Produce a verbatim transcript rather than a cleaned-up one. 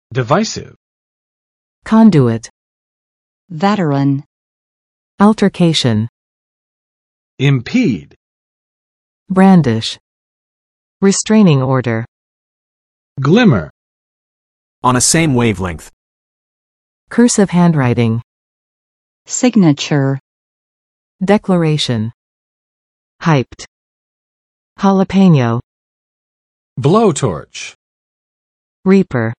divisive, conduit, veteran, altercation, impede, brandish, restraining order, glimmer, On a same wavelength. cursive handwriting, signature, declaration, hyped, jalapeno, blowtorch, reaper.